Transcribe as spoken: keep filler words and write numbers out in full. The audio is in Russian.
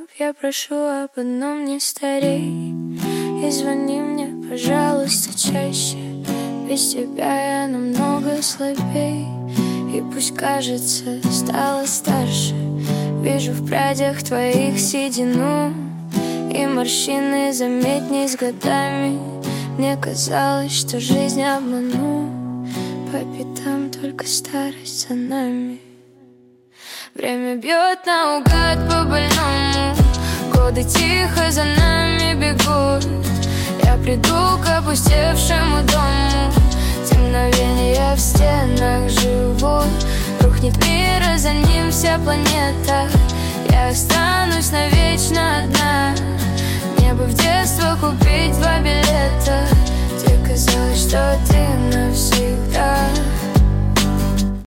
я прошу об одном: не старей. И звони мне, пожалуйста, чаще. Без тебя я намного слабей. И пусть кажется, стала старше, вижу в прядях твоих седину, и морщины заметней с годами. Мне казалось, что жизнь обману, по пятам только старость за нами. Время бьет наугад по больному, годы тихо за нами бегут. Я приду к опустевшему дому, те мгновения в стенах живут. Рухнет мир, а за ним вся планета. Я останусь навечно одна. Мне бы в детство купить два билета. Тебе казалось, что ты навсегда.